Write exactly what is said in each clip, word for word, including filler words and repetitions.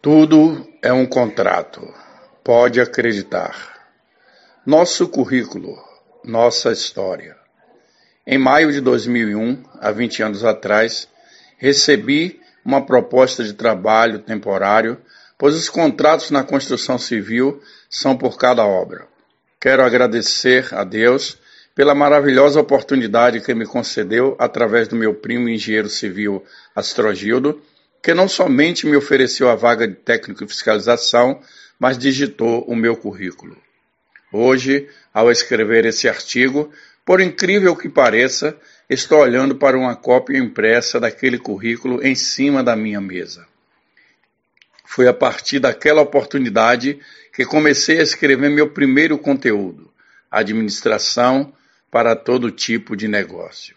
Tudo é um contrato, pode acreditar. Nosso currículo, nossa história. Em maio de dois mil e um, há vinte anos atrás, recebi uma proposta de trabalho temporário, pois os contratos na construção civil são por cada obra. Quero agradecer a Deus pela maravilhosa oportunidade que me concedeu através do meu primo engenheiro civil Astrogildo, que não somente me ofereceu a vaga de técnico em fiscalização, mas digitou o meu currículo. Hoje, ao escrever esse artigo, por incrível que pareça, estou olhando para uma cópia impressa daquele currículo em cima da minha mesa. Foi a partir daquela oportunidade que comecei a escrever meu primeiro conteúdo, Administração para todo tipo de negócio.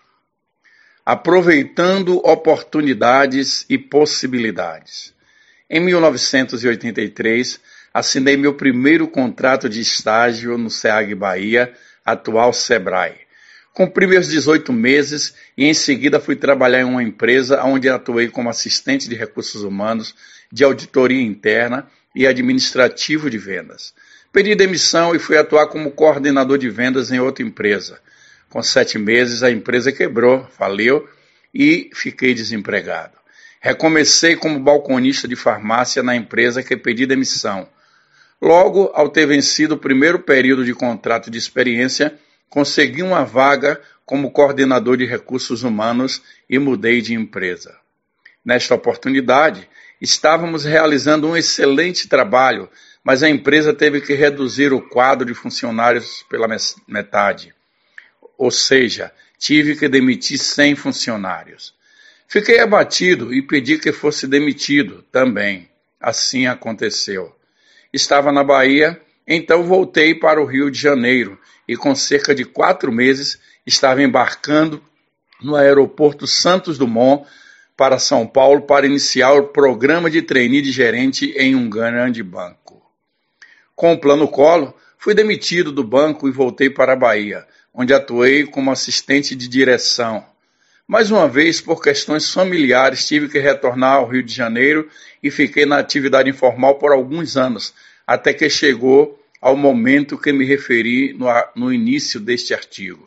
Aproveitando oportunidades e possibilidades. Em mil novecentos e oitenta e três, assinei meu primeiro contrato de estágio no SEAG Bahia, atual Sebrae. Cumpri meus dezoito meses e em seguida fui trabalhar em uma empresa onde atuei como assistente de recursos humanos, de auditoria interna e administrativo de vendas. Pedi demissão e fui atuar como coordenador de vendas em outra empresa. Com sete meses, a empresa quebrou, faliu e fiquei desempregado. Recomecei como balconista de farmácia na empresa que pedi demissão. Logo, ao ter vencido o primeiro período de contrato de experiência, consegui uma vaga como coordenador de recursos humanos e mudei de empresa. Nesta oportunidade, estávamos realizando um excelente trabalho, mas a empresa teve que reduzir o quadro de funcionários pela metade. Ou seja, tive que demitir cem funcionários. Fiquei abatido e pedi que fosse demitido também. Assim aconteceu. Estava na Bahia, então voltei para o Rio de Janeiro e com cerca de quatro meses estava embarcando no aeroporto Santos Dumont para São Paulo para iniciar o programa de trainee de gerente em um grande banco. Com o plano Collor, fui demitido do banco e voltei para a Bahia, onde atuei como assistente de direção. Mais uma vez, por questões familiares, tive que retornar ao Rio de Janeiro e fiquei na atividade informal por alguns anos, até que chegou ao momento que me referi no, no início deste artigo.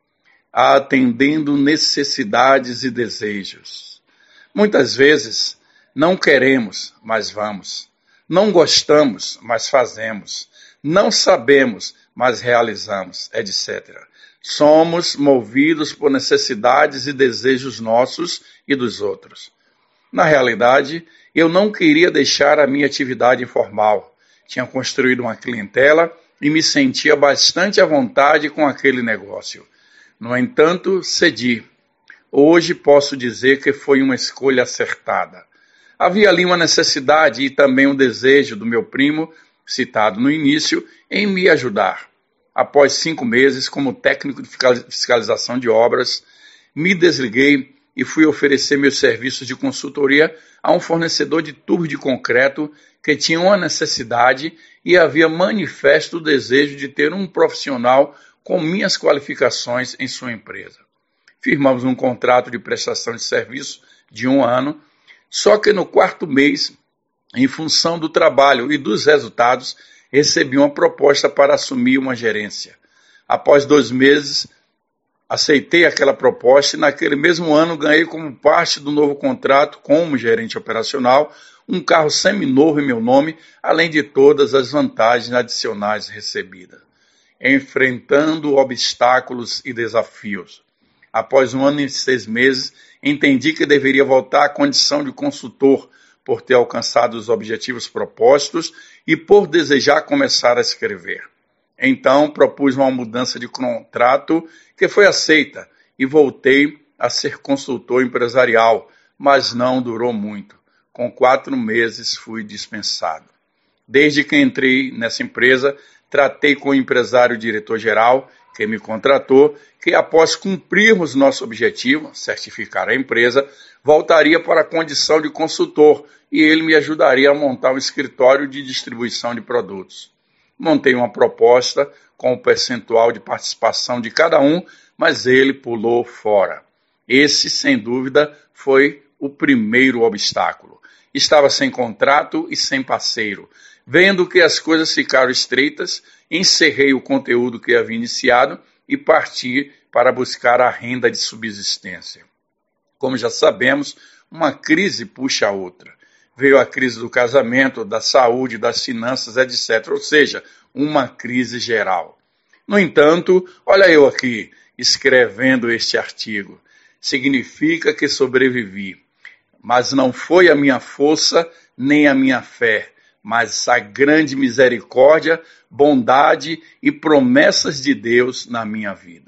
Atendendo necessidades e desejos. Muitas vezes, não queremos, mas vamos. Não gostamos, mas fazemos. Não sabemos, mas realizamos, etcétera. Somos movidos por necessidades e desejos nossos e dos outros. Na realidade, eu não queria deixar a minha atividade informal. Tinha construído uma clientela e me sentia bastante à vontade com aquele negócio. No entanto, cedi. Hoje posso dizer que foi uma escolha acertada. Havia ali uma necessidade e também um desejo do meu primo, citado no início, em me ajudar. Após cinco meses como técnico de fiscalização de obras, me desliguei e fui oferecer meus serviços de consultoria a um fornecedor de tubos de concreto que tinha uma necessidade e havia manifesto o desejo de ter um profissional com minhas qualificações em sua empresa. Firmamos um contrato de prestação de serviço de um ano, só que no quarto mês, em função do trabalho e dos resultados, recebi uma proposta para assumir uma gerência. Após dois meses, aceitei aquela proposta e naquele mesmo ano ganhei como parte do novo contrato como gerente operacional um carro seminovo em meu nome, além de todas as vantagens adicionais recebidas. Enfrentando obstáculos e desafios. Após um ano e seis meses, entendi que deveria voltar à condição de consultor por ter alcançado os objetivos propostos e por desejar começar a escrever. Então, propus uma mudança de contrato que foi aceita e voltei a ser consultor empresarial, mas não durou muito. Com quatro meses fui dispensado. Desde que entrei nessa empresa, tratei com o empresário diretor-geral, que me contratou, que após cumprirmos nosso objetivo, certificar a empresa, voltaria para a condição de consultor e ele me ajudaria a montar um escritório de distribuição de produtos. Montei uma proposta com o percentual de participação de cada um, mas ele pulou fora. Esse, sem dúvida, foi o primeiro obstáculo. Estava sem contrato e sem parceiro. Vendo que as coisas ficaram estreitas, encerrei o conteúdo que havia iniciado e parti para buscar a renda de subsistência. Como já sabemos, uma crise puxa a outra. Veio a crise do casamento, da saúde, das finanças, etcétera. Ou seja, uma crise geral. No entanto, olha eu aqui, escrevendo este artigo. Significa que sobrevivi. Mas não foi a minha força, nem a minha fé, mas a grande misericórdia, bondade e promessas de Deus na minha vida.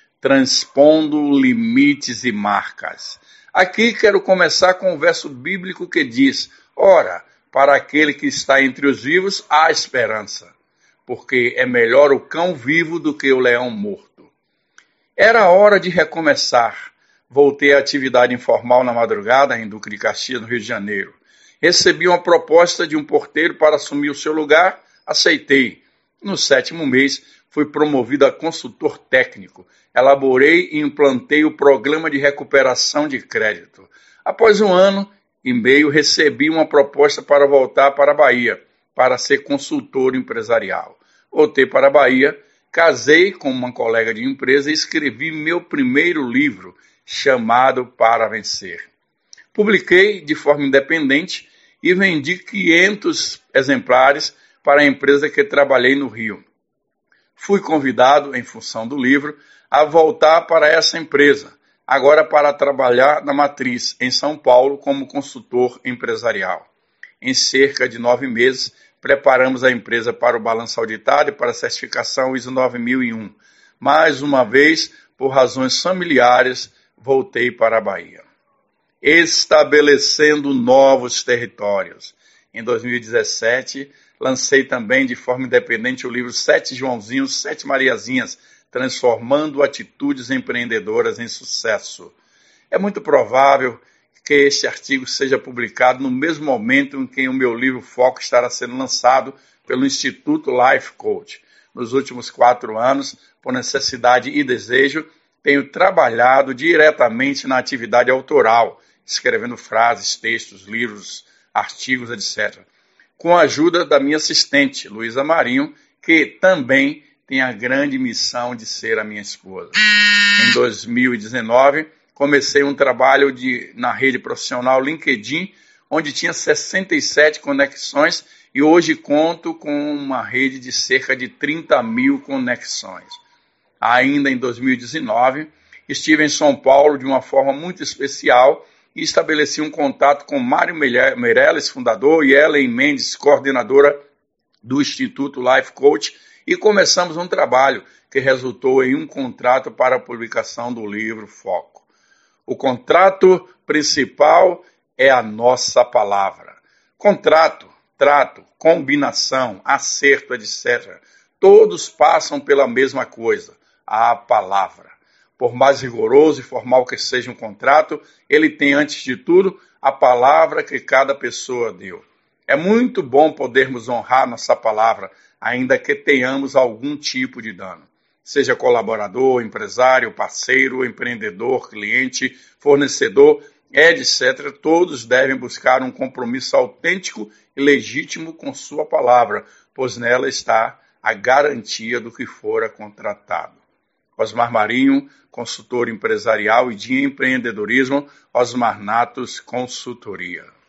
Transpondo limites e marcas. Aqui quero começar com um verso bíblico que diz: ora, para aquele que está entre os vivos há esperança, porque é melhor o cão vivo do que o leão morto. Era hora de recomeçar. Voltei à atividade informal na madrugada em Duque de Caxias, no Rio de Janeiro. Recebi uma proposta de um porteiro para assumir o seu lugar, aceitei. No sétimo mês, fui promovido a consultor técnico. Elaborei e implantei o programa de recuperação de crédito. Após um ano e meio, recebi uma proposta para voltar para a Bahia, para ser consultor empresarial. Voltei para a Bahia, casei com uma colega de empresa e escrevi meu primeiro livro, chamado Para Vencer. Publiquei de forma independente e vendi quinhentos exemplares para a empresa que trabalhei no Rio. Fui convidado, em função do livro, a voltar para essa empresa, agora para trabalhar na matriz, em São Paulo, como consultor empresarial. Em cerca de nove meses, preparamos a empresa para o balanço auditado e para a certificação ISO nove mil e um. Mais uma vez, por razões familiares, voltei para a Bahia. Estabelecendo novos territórios. Em dois mil e dezessete, lancei também de forma independente o livro Sete Joãozinhos, Sete Mariazinhas, transformando atitudes empreendedoras em sucesso. É muito provável que este artigo seja publicado no mesmo momento em que o meu livro Foco estará sendo lançado pelo Instituto Life Coach. Nos últimos quatro anos, por necessidade e desejo, tenho trabalhado diretamente na atividade autoral, escrevendo frases, textos, livros, artigos, etcétera, com a ajuda da minha assistente, Luísa Marinho, que também tem a grande missão de ser a minha esposa. Em dois mil e dezenove, comecei um trabalho de, na rede profissional LinkedIn, onde tinha sessenta e sete conexões e hoje conto com uma rede de cerca de trinta mil conexões. Ainda em dois mil e dezenove, estive em São Paulo de uma forma muito especial e estabeleci um contato com Mário Meirelles, fundador, e Ellen Mendes, coordenadora do Instituto Life Coach, e começamos um trabalho que resultou em um contrato para a publicação do livro Foco. O contrato principal é a nossa palavra. Contrato, trato, combinação, acerto, etcétera, todos passam pela mesma coisa, a palavra. Por mais rigoroso e formal que seja um contrato, ele tem, antes de tudo, a palavra que cada pessoa deu. É muito bom podermos honrar nossa palavra, ainda que tenhamos algum tipo de dano. Seja colaborador, empresário, parceiro, empreendedor, cliente, fornecedor, etcétera, todos devem buscar um compromisso autêntico e legítimo com sua palavra, pois nela está a garantia do que fora contratado. Osmar Marinho, consultor empresarial, e de empreendedorismo, Osmar Natos Consultoria.